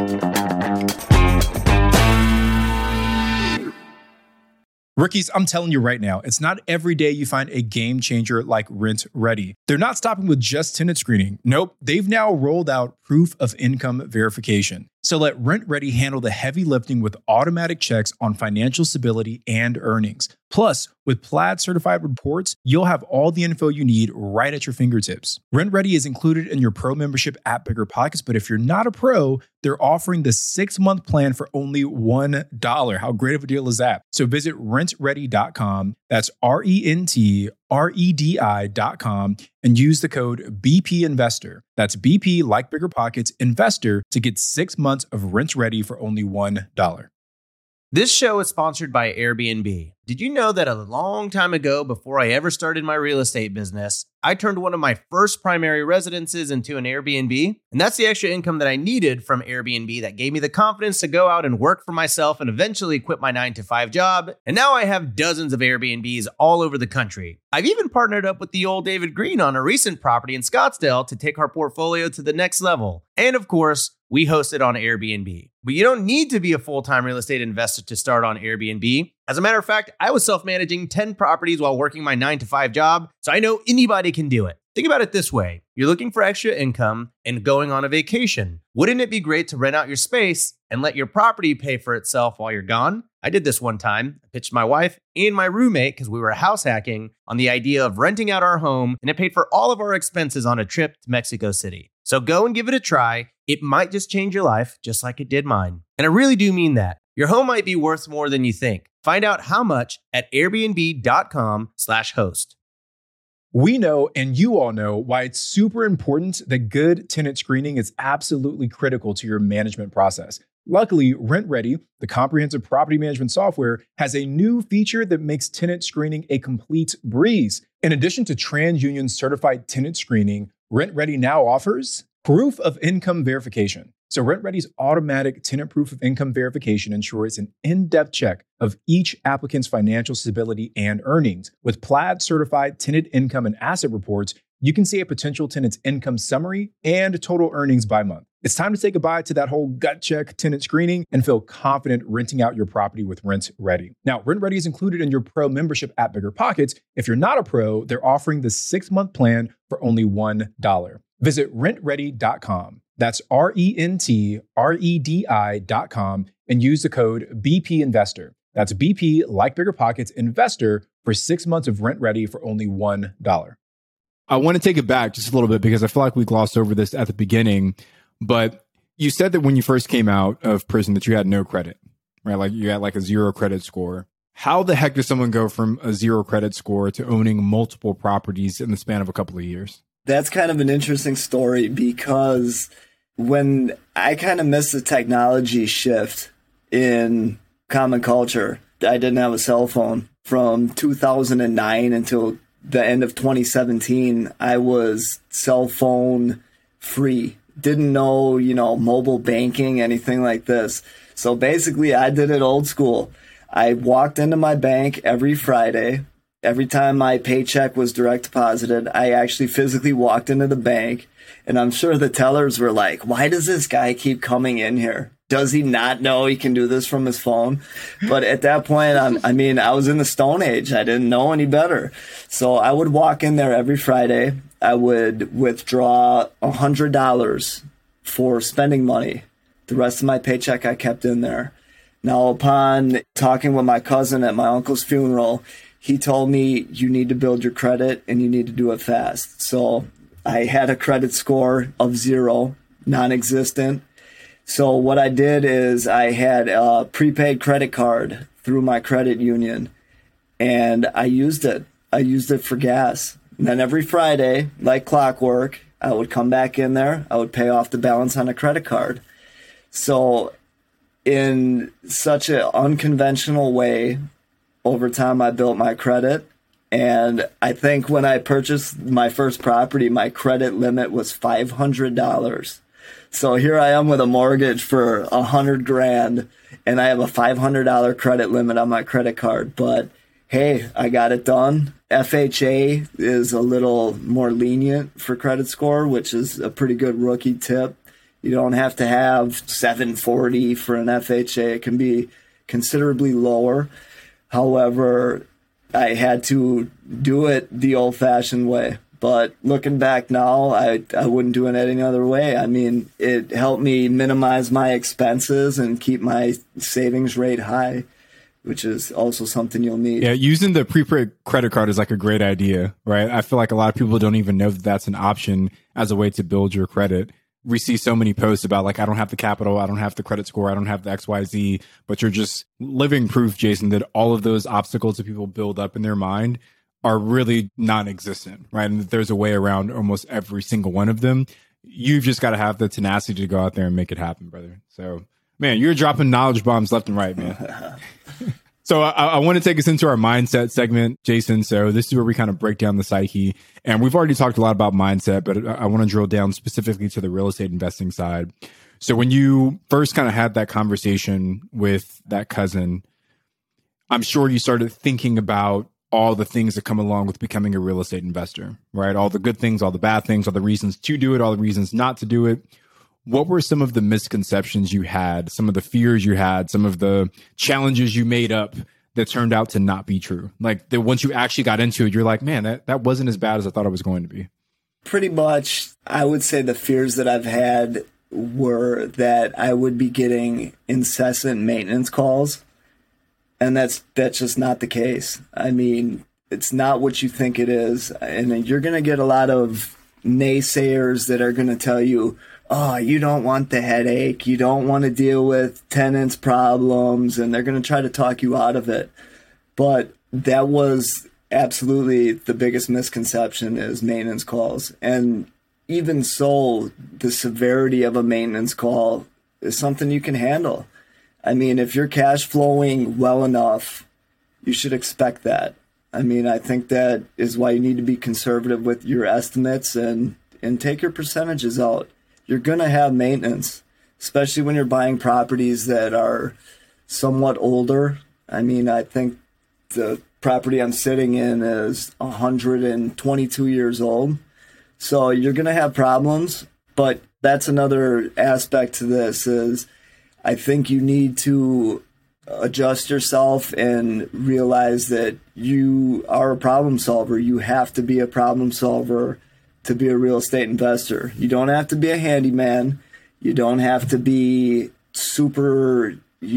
Rookies, I'm telling you right now, it's not every day you find a game changer like RentRedi. They're not stopping with just tenant screening. Nope, they've now rolled out proof of income verification. So let RentRedi handle the heavy lifting with automatic checks on financial stability and earnings. Plus, with Plaid certified reports, you'll have all the info you need right at your fingertips. RentRedi is included in your pro membership at BiggerPockets, but if you're not a pro, they're offering the 6-month plan for only $1. How great of a deal is that? So visit rentredi.com, that's RENTREDI.com, and use the code BPInvestor. That's BP like BiggerPockets Investor to get 6 months of RentRedi for only $1. This show is sponsored by Airbnb. Did you know that a long time ago, before I ever started my real estate business, I turned one of my first primary residences into an Airbnb? And that's the extra income that I needed from Airbnb that gave me the confidence to go out and work for myself and eventually quit my 9-to-5 job. And now I have dozens of Airbnbs all over the country. I've even partnered up with the old David Green on a recent property in Scottsdale to take our portfolio to the next level. And of course, we host it on Airbnb. But you don't need to be a full-time real estate investor to start on Airbnb. As a matter of fact, I was self-managing 10 properties while working my 9-to-5 job, so I know anybody can do it. Think about it this way. You're looking for extra income and going on a vacation. Wouldn't it be great to rent out your space and let your property pay for itself while you're gone? I did this one time. I pitched my wife and my roommate, because we were house hacking, on the idea of renting out our home, and it paid for all of our expenses on a trip to Mexico City. So go and give it a try. It might just change your life, just like it did mine. And I really do mean that. Your home might be worth more than you think. Find out how much at airbnb.com/host. We know, and you all know, why it's super important that good tenant screening is absolutely critical to your management process. Luckily, RentRedi, the comprehensive property management software, has a new feature that makes tenant screening a complete breeze. In addition to TransUnion certified tenant screening, RentRedi now offers proof of income verification. So RentRedi's automatic tenant proof of income verification ensures an in-depth check of each applicant's financial stability and earnings. With Plaid certified tenant income and asset reports, you can see a potential tenant's income summary and total earnings by month. It's time to say goodbye to that whole gut check tenant screening and feel confident renting out your property with RentRedi. Now, RentRedi is included in your pro membership at BiggerPockets. If you're not a pro, they're offering the 6-month plan for only $1. Visit rentredi.com. That's RENTREDI.com and use the code BPInvestor. That's BP like BiggerPockets Investor for 6 months of RentRedi for only $1. I want to take it back just a little bit because I feel like we glossed over this at the beginning, but you said that when you first came out of prison that you had no credit, right? Like you had like a 0 credit score. How the heck does someone go from a 0 credit score to owning multiple properties in the span of a couple of years? That's kind of an interesting story because when I kind of missed the technology shift in common culture, I didn't have a cell phone. From 2009 until the end of 2017, I was cell phone free. Didn't know, mobile banking, anything like this. So basically, I did it old school. I walked into my bank every Friday. Every time my paycheck was direct deposited, I actually physically walked into the bank, and I'm sure the tellers were like, why does this guy keep coming in here? Does he not know he can do this from his phone? But at that point, I was in the Stone Age. I didn't know any better. So I would walk in there every Friday. I would withdraw $100 for spending money. The rest of my paycheck I kept in there. Now, upon talking with my cousin at my uncle's funeral, he told me you need to build your credit and you need to do it fast. So I had a credit score of 0, non-existent. So what I did is I had a prepaid credit card through my credit union, and I used it. I used it for gas. And then every Friday, like clockwork, I would come back in there. I would pay off the balance on a credit card. So in such an unconventional way, over time, I built my credit, and I think when I purchased my first property, my credit limit was $500. So here I am with a mortgage for $100,000, and I have a $500 credit limit on my credit card. But hey, I got it done. FHA is a little more lenient for credit score, which is a pretty good rookie tip. You don't have to have 740 for an FHA. It can be considerably lower. However, I had to do it the old-fashioned way, But looking back now, I wouldn't do it any other way. I mean, it helped me minimize my expenses and keep my savings rate high, which is also something you'll need. Yeah, using the prepaid credit card is like a great idea, right? I feel like a lot of people don't even know that that's an option as a way to build your credit. We see so many posts about like, I don't have the capital, I don't have the credit score, I don't have the XYZ, but you're just living proof, Jason, that all of those obstacles that people build up in their mind are really non-existent, right? And that there's a way around almost every single one of them. You've just got to have the tenacity to go out there and make it happen, brother. So, man, you're dropping knowledge bombs left and right, man. So I want to take us into our mindset segment, Jason. So this is where we kind of break down the psyche. And we've already talked a lot about mindset, but I want to drill down specifically to the real estate investing side. So when you first kind of had that conversation with that cousin, I'm sure you started thinking about all the things that come along with becoming a real estate investor, right? All the good things, all the bad things, all the reasons to do it, all the reasons not to do it. What were some of the misconceptions you had, some of the fears you had, some of the challenges you made up that turned out to not be true? Like that once you actually got into it, you're like, man, that wasn't as bad as I thought it was going to be. Pretty much, I would say the fears that I've had were that I would be getting incessant maintenance calls. And that's just not the case. I mean, it's not what you think it is. And you're going to get a lot of naysayers that are going to tell you, oh, you don't want the headache. You don't want to deal with tenants' problems. And they're going to try to talk you out of it. But that was absolutely the biggest misconception is maintenance calls. And even so, the severity of a maintenance call is something you can handle. I mean, if you're cash flowing well enough, you should expect that. I mean, I think that is why you need to be conservative with your estimates and take your percentages out. You're going to have maintenance, especially when you're buying properties that are somewhat older. I mean, I think the property I'm sitting in is 122 years old. So you're going to have problems, but that's another aspect to this is I think you need to adjust yourself and realize that you are a problem solver. You have to be a problem solver to be a real estate investor. You don't have to be a handyman. You don't have to be super,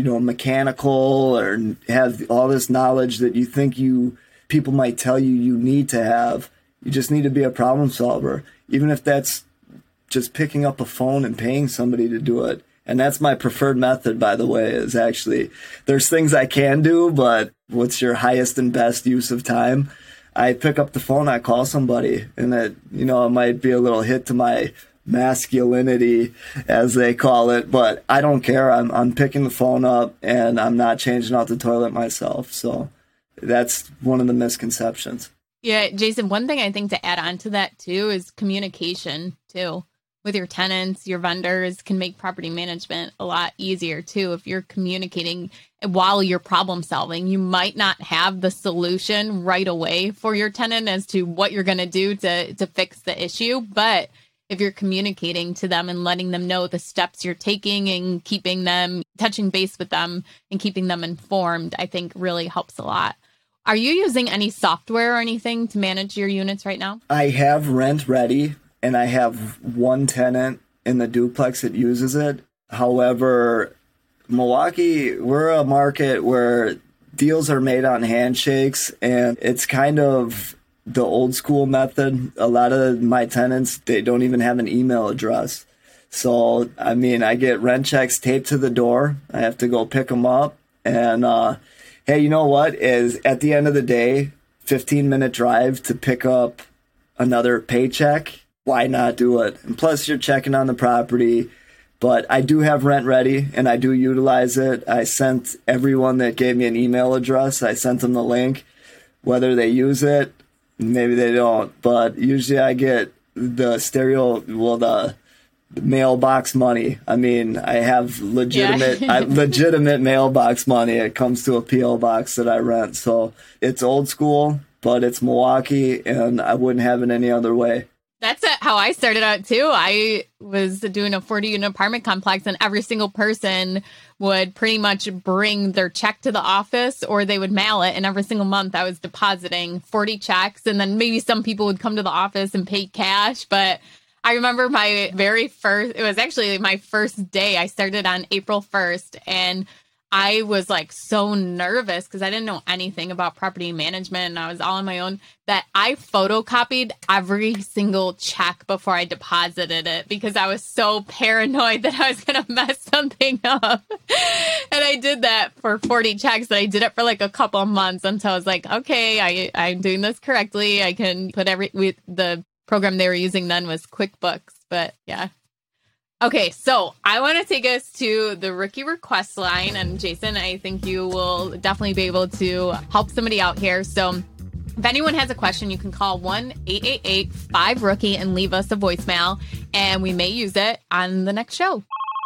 mechanical or have all this knowledge that you think people might tell you need to have. You just need to be a problem solver, even if that's just picking up a phone and paying somebody to do it. And that's my preferred method, by the way, is actually there's things I can do, but what's your highest and best use of time? I pick up the phone, I call somebody, and it might be a little hit to my masculinity, as they call it, but I don't care. I'm picking the phone up and I'm not changing out the toilet myself. So that's one of the misconceptions. Yeah, Jason, one thing I think to add on to that too is communication too. With your tenants, your vendors can make property management a lot easier too. If you're communicating while you're problem solving, you might not have the solution right away for your tenant as to what you're going to do to fix the issue. But if you're communicating to them and letting them know the steps you're taking and keeping them, touching base with them and keeping them informed, I think really helps a lot. Are you using any software or anything to manage your units right now? I have Rent Ready. And I have one tenant in the duplex that uses it. However, Milwaukee, we're a market where deals are made on handshakes, and it's kind of the old school method. A lot of my tenants, they don't even have an email address. So, I mean, I get rent checks taped to the door. I have to go pick them up. And, hey, you know what? Is at the end of the day, 15-minute drive to pick up another paycheck. Why not do it? And plus, you're checking on the property. But I do have Rent Ready, and I do utilize it. I sent everyone that gave me an email address, I sent them the link. Whether they use it, maybe they don't. But usually I get the mailbox money. I mean, I have legitimate mailbox money. It comes to a P.O. box that I rent. So it's old school, but it's Milwaukee, and I wouldn't have it any other way. That's how I started out too. I was doing a 40-unit apartment complex, and every single person would pretty much bring their check to the office or they would mail it. And every single month I was depositing 40 checks. And then maybe some people would come to the office and pay cash. But I remember my very first, it was actually my first day. I started on April 1st, and I was like so nervous because I didn't know anything about property management and I was all on my own, that I photocopied every single check before I deposited it because I was so paranoid that I was going to mess something up. And I did that for 40 checks. And I did it for like a couple of months until I was like, okay, I'm doing this correctly. I can put the program they were using then was QuickBooks, but yeah. Okay, so I want to take us to the rookie request line. And Jason, I think you will definitely be able to help somebody out here. So if anyone has a question, you can call 1-888-5-ROOKIE and leave us a voicemail, and we may use it on the next show.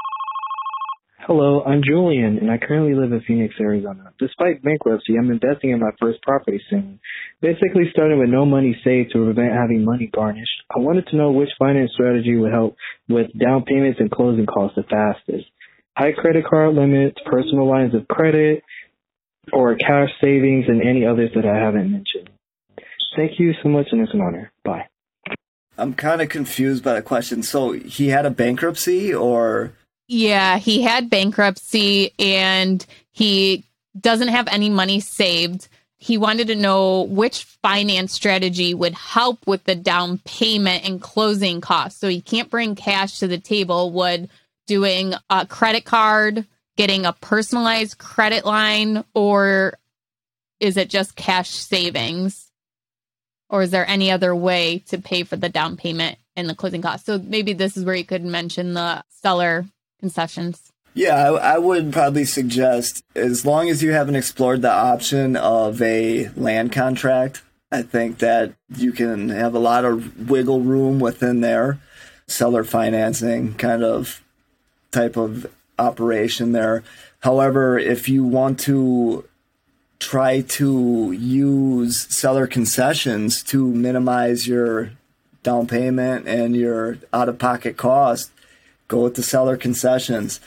Hello, I'm Julian, and I currently live in Phoenix, Arizona. Despite bankruptcy, I'm investing in my first property soon. Basically starting with no money saved to prevent having money garnished. I wanted to know which finance strategy would help with down payments and closing costs the fastest. High credit card limits, personal lines of credit, or cash savings, and any others that I haven't mentioned. Thank you so much, and it's an honor. Bye. I'm kind of confused by the question. So he had a bankruptcy, or... Yeah, he had bankruptcy and he doesn't have any money saved. He wanted to know which finance strategy would help with the down payment and closing costs. So he can't bring cash to the table. Would doing a credit card, getting a personalized credit line, or is it just cash savings? Or is there any other way to pay for the down payment and the closing costs? So maybe this is where you could mention the seller concessions. Yeah, I would probably suggest, as long as you haven't explored the option of a land contract, I think that you can have a lot of wiggle room within there. Seller financing kind of type of operation there. However, if you want to try to use seller concessions to minimize your down payment and your out-of-pocket cost, go with the seller concessions.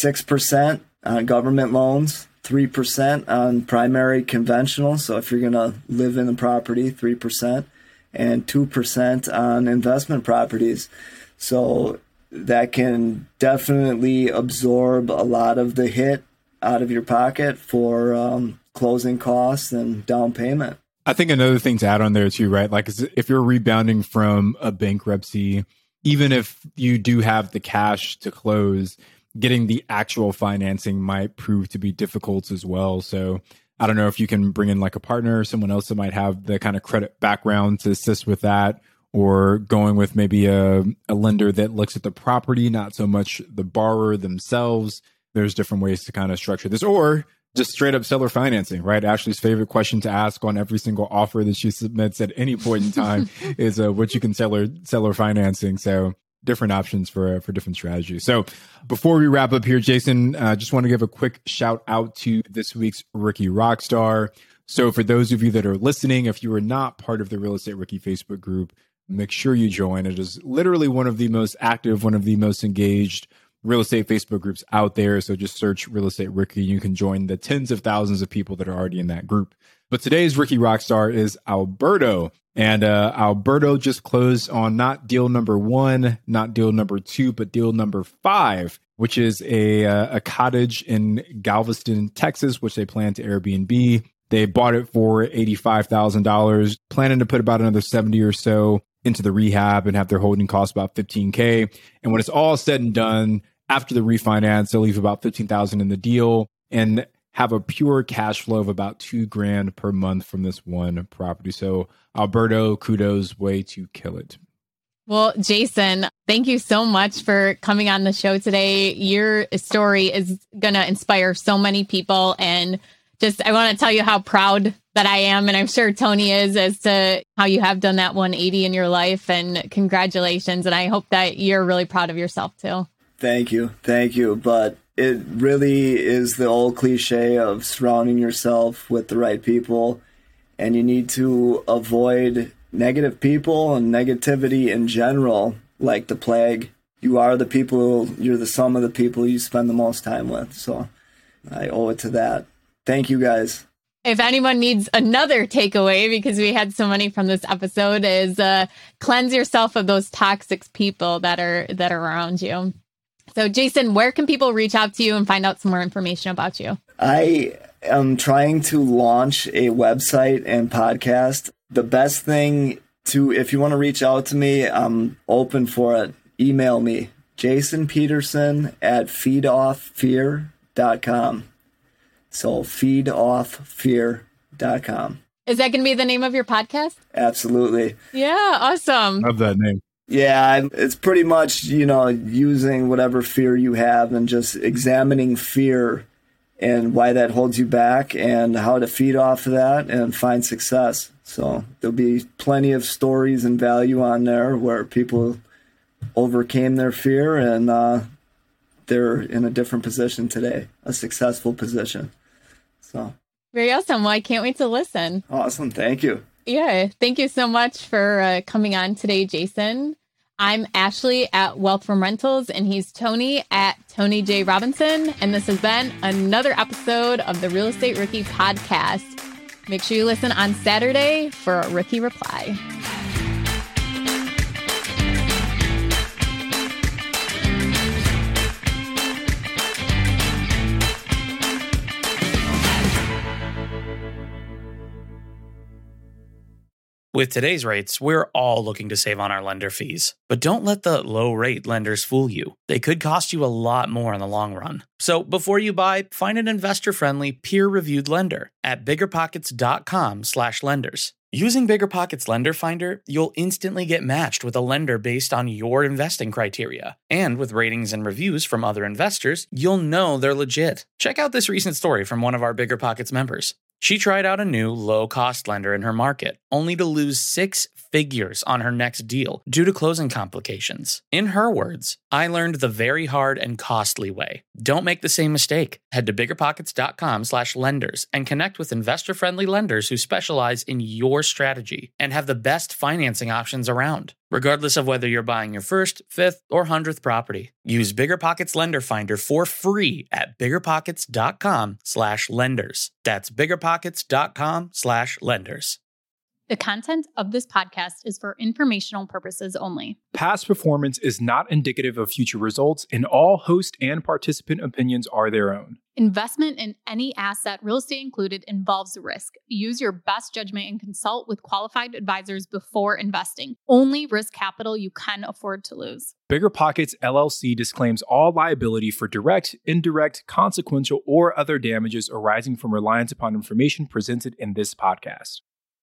6% on government loans, 3% on primary conventional. So if you're going to live in the property, 3%, and 2% on investment properties. So that can definitely absorb a lot of the hit out of your pocket for closing costs and down payment. I think another thing to add on there too, right? Like if you're rebounding from a bankruptcy, even if you do have the cash to close, getting the actual financing might prove to be difficult as well. So I don't know if you can bring in like a partner or someone else that might have the kind of credit background to assist with that, or going with maybe a lender that looks at the property, not so much the borrower themselves. There's different ways to kind of structure this, or just straight up seller financing, right? Ashley's favorite question to ask on every single offer that she submits at any point in time is what you can seller financing. So different options for different strategies. So before we wrap up here, Jason, just want to give a quick shout out to this week's Rookie Rockstar. So for those of you that are listening, if you are not part of the Real Estate Rookie Facebook group, make sure you join. It is literally one of the most active, one of the most engaged real estate Facebook groups out there. So just search Real Estate Rookie. You can join the tens of thousands of people that are already in that group. But today's Rookie Rockstar is Alberto. And Alberto just closed on not deal number 1, not deal number 2, but deal number 5, which is a cottage in Galveston, Texas, which they plan to Airbnb. They bought it for $85,000, planning to put about another 70 or so into the rehab and have their holding cost about $15K. And when it's all said and done, after the refinance, they'll leave about $15,000 in the deal and have a pure cash flow of about $2,000 per month from this one property. So Alberto, kudos, way to kill it. Well, Jason, thank you so much for coming on the show today. Your story is going to inspire so many people. And just, I want to tell you how proud that I am, and I'm sure Tony is, as to how you have done that 180 in your life. And congratulations. And I hope that you're really proud of yourself too. Thank you. Thank you. But it really is the old cliche of surrounding yourself with the right people, and you need to avoid negative people and negativity in general, like the plague. You're the sum of the people you spend the most time with. So I owe it to that. Thank you guys. If anyone needs another takeaway, because we had so many from this episode, is cleanse yourself of those toxic people that are around you. So Jason, where can people reach out to you and find out some more information about you? I am trying to launch a website and podcast. The best thing if you want to reach out to me, I'm open for it. Email me, jasonpeterson@feedoffear.com. So feedoffear.com. Is that going to be the name of your podcast? Absolutely. Yeah, awesome. Love that name. Yeah, it's pretty much, using whatever fear you have and just examining fear and why that holds you back and how to feed off of that and find success. So there'll be plenty of stories and value on there where people overcame their fear and they're in a different position today, a successful position. So very awesome. Well, I can't wait to listen. Awesome. Thank you. Yeah. Thank you so much for coming on today, Jason. I'm Ashley at Wealth from Rentals, and he's Tony at Tony J. Robinson. And this has been another episode of the Real Estate Rookie Podcast. Make sure you listen on Saturday for a Rookie Reply. With today's rates, we're all looking to save on our lender fees. But don't let the low-rate lenders fool you. They could cost you a lot more in the long run. So before you buy, find an investor-friendly, peer-reviewed lender at biggerpockets.com/lenders. Using BiggerPockets Lender Finder, you'll instantly get matched with a lender based on your investing criteria. And with ratings and reviews from other investors, you'll know they're legit. Check out this recent story from one of our BiggerPockets members. She tried out a new low-cost lender in her market, only to lose 6 figures on her next deal due to closing complications. In her words, "I learned the very hard and costly way. Don't make the same mistake." Head to biggerpockets.com/lenders and connect with investor-friendly lenders who specialize in your strategy and have the best financing options around, regardless of whether you're buying your first, 5th, or 100th property. Use BiggerPockets Lender Finder for free at biggerpockets.com/lenders. That's biggerpockets.com/lenders. The content of this podcast is for informational purposes only. Past performance is not indicative of future results, and all host and participant opinions are their own. Investment in any asset, real estate included, involves risk. Use your best judgment and consult with qualified advisors before investing. Only risk capital you can afford to lose. BiggerPockets LLC disclaims all liability for direct, indirect, consequential, or other damages arising from reliance upon information presented in this podcast.